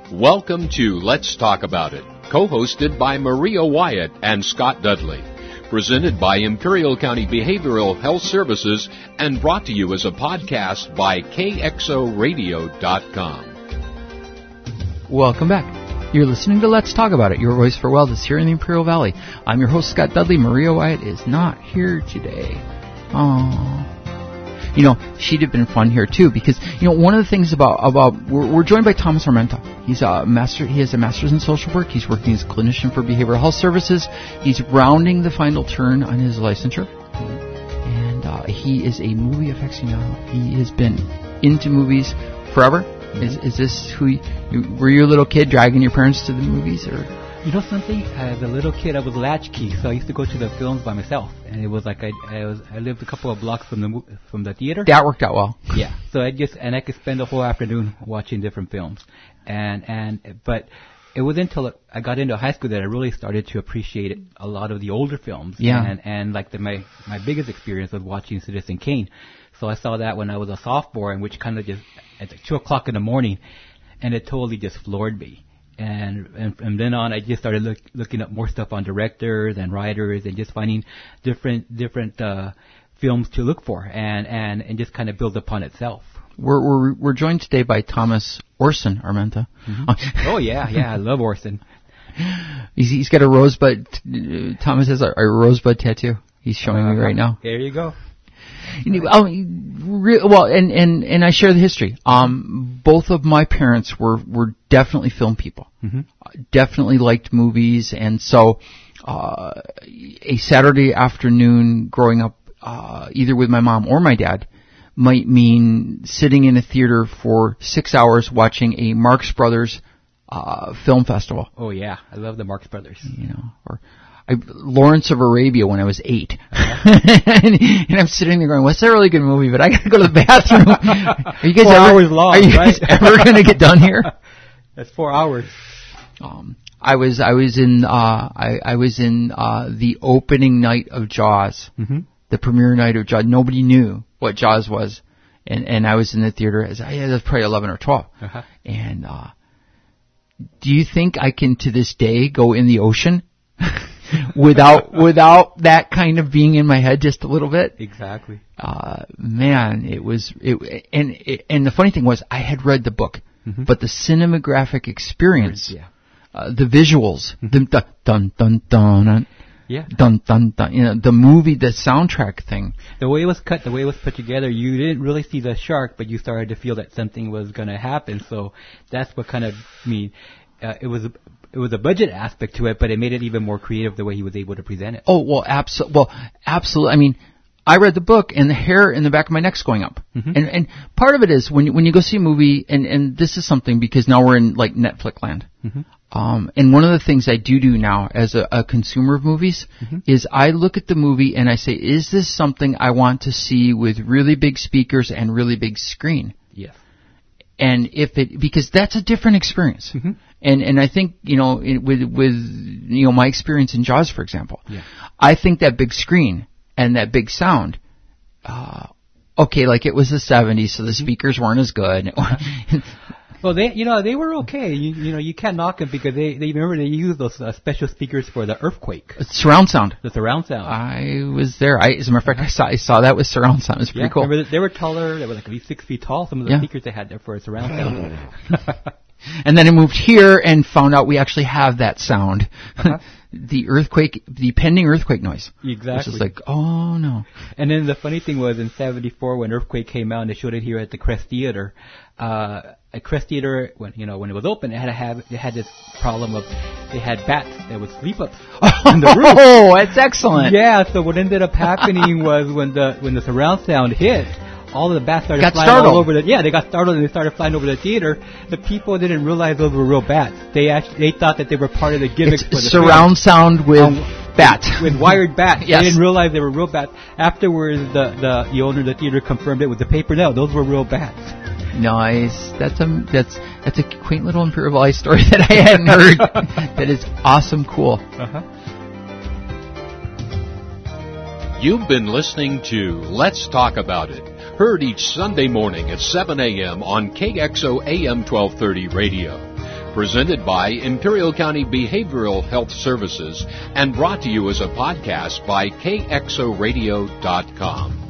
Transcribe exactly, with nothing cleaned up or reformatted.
Welcome to Let's Talk About It, co-hosted by Maria Wyatt and Scott Dudley. Presented by Imperial County Behavioral Health Services and brought to you as a podcast by K X O radio dot com. Welcome back. You're listening to Let's Talk About It, your voice for wellness here in the Imperial Valley. I'm your host, Scott Dudley. Maria Wyatt is not here today. Aww. You know, she'd have been fun here too, because you know one of the things about about we're, we're joined by Thomas Armenta. He's a master. He has a master's in social work. He's working as a clinician for behavioral health services. He's rounding the final turn on his licensure, and uh, he is a movie aficionado. He has been into movies forever. Is is this who you, were you a little kid dragging your parents to the movies, or? You know something? As a little kid, I was latchkey, so I used to go to the films by myself, and it was like I, I was I lived a couple of blocks from the from the theater. That worked out well. Yeah, so I just and I could spend the whole afternoon watching different films, and and but it wasn't until I got into high school that I really started to appreciate a lot of the older films. Yeah, and and like the, my my biggest experience was watching Citizen Kane. So I saw that when I was a sophomore, and which kind of just at two o'clock in the morning, and it totally just floored me. And, and from then on, I just started look, looking up more stuff on directors and writers, and just finding different different uh, films to look for, and, and, and just kind of build upon itself. We're we're we're joined today by Thomas Orson Armenta. Mm-hmm. Oh yeah, yeah, I love Orson. He's he's got a rosebud. Uh, Thomas has a, a rosebud tattoo. He's showing uh, me right now. There you go. You know, um, re- well, and, and, and I share the history. Um, both of my parents were, were definitely film people. Mm-hmm. Uh, definitely liked movies, and so uh, a Saturday afternoon growing up, uh, either with my mom or my dad, might mean sitting in a theater for six hours watching a Marx Brothers uh, film festival. Oh yeah, I love the Marx Brothers. You know, or I, Lawrence of Arabia when I was eight. Uh-huh. and, and I'm sitting there going, what's that really good movie? But I gotta go to the bathroom. Are you guys four ever, hours long, are you right? guys ever gonna get done here? That's four hours. Um, I was, I was in, uh, I, I was in, uh, the opening night of Jaws. Mm-hmm. The premiere night of Jaws. Nobody knew what Jaws was. And, and I was in the theater as, yeah, that's probably eleven or twelve. Uh-huh. And, uh, do you think I can to this day go in the ocean? without without that kind of being in my head just a little bit. Exactly. Uh, man, it was it and it, and the funny thing was I had read the book, mm-hmm. but the cinematographic experience, yeah. uh, the visuals, mm-hmm. the dun dun dun dun, yeah, dun dun dun, you know, the movie, the soundtrack thing. The way it was cut, the way it was put together, you didn't really see the shark, but you started to feel that something was going to happen. So that's what kind of I mean. Uh, it was a, it was a budget aspect to it, but it made it even more creative the way he was able to present it. Oh well, absolutely. Well, absolutely. I mean, I read the book, and the hair in the back of my neck's going up. Mm-hmm. And and part of it is when you, when you go see a movie, and and this is something because now we're in like Netflix land. Mm-hmm. Um, and one of the things I do do now as a, a consumer of movies mm-hmm. is I look at the movie and I say, is this something I want to see with really big speakers and really big screen? Yes. And if it, because that's a different experience. Mm-hmm. And, and I think, you know, it, with, with, you know, my experience in Jaws, for example, yeah. I think that big screen and that big sound, uh, okay, like it was the seventies, so the mm-hmm. speakers weren't as good. Well, they, you know, they were okay. You, you know, you can't knock them because they, they remember they used those uh, special speakers for the earthquake. Surround sound. The surround sound. I was there. I, as a matter of fact, I saw, I saw that with surround sound. It was pretty yeah, cool. Remember, they were taller. They were like at least six feet tall. Some of the yeah. speakers they had there for a surround sound. And then I moved here and found out we actually have that sound. Uh-huh. The earthquake, the pending earthquake noise. Exactly. Which is like, oh no. And then the funny thing was in seventy-four when Earthquake came out and they showed it here at the Crest Theater, uh, at Crest Theater, when, you know, when it was open, it had to have, it had this problem of, they had bats that would sleep up on the roof. Oh, that's excellent. Yeah, so what ended up happening was when the, when the surround sound hit, all of the bats started got flying startled. all over the, yeah, they got startled and they started flying over the theater. The people didn't realize those were real bats. They actually, they thought that they were part of the gimmick It's for the surround film. sound with um, bats. With, with wired bats. Yes. They didn't realize they were real bats. Afterwards, the, the, the owner of the theater confirmed it with the paper. No, those were real bats. Nice. That's a, that's, that's a quaint little Imperial Valley story that I hadn't heard. That is awesome cool. Uh-huh. You've been listening to Let's Talk About It, heard each Sunday morning at seven a.m. on K X O A M twelve thirty radio. Presented by Imperial County Behavioral Health Services and brought to you as a podcast by K X O radio dot com.